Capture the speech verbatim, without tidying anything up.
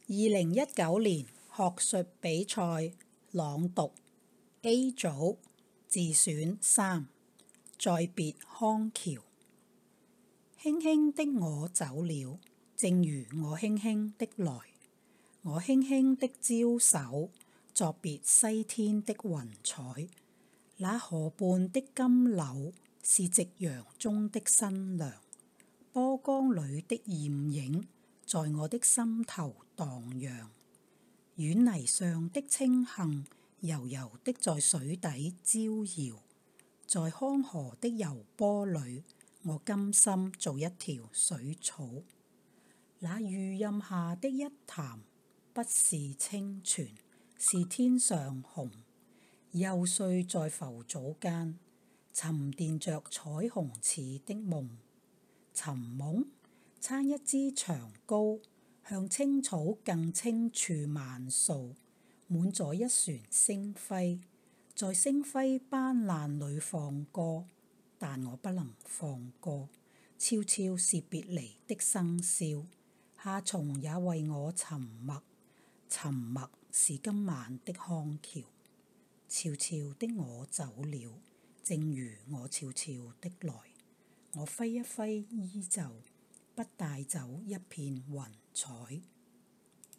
二零一九年學術比賽朗讀 A 組自選三，再別康橋。輕輕的我走了，正如我輕輕的來，我輕輕的招手，作別西天的雲彩。那河畔的金柳，是夕陽中的新娘，波光裏的艷影，在我的心頭蕩漾。軟泥上的青荇，柔柔的在水底招搖，在康河的柔波裏，我甘心做一條水草。那魚蔭下的一潭，不是清泉，是天上虹，幼睡在浮藻間，沉澱着彩虹似的夢。尋夢？撐一支長篙，向青草更青處漫溯，滿載一船星輝，在星輝斑斕裏放歌。但我不能放歌，悄悄是別離的笙簫，夏蟲也為我沉默，沉默是今晚的康橋。悄悄的我走了，正如我悄悄的來，我揮一揮衣袖，不帶走一片雲彩。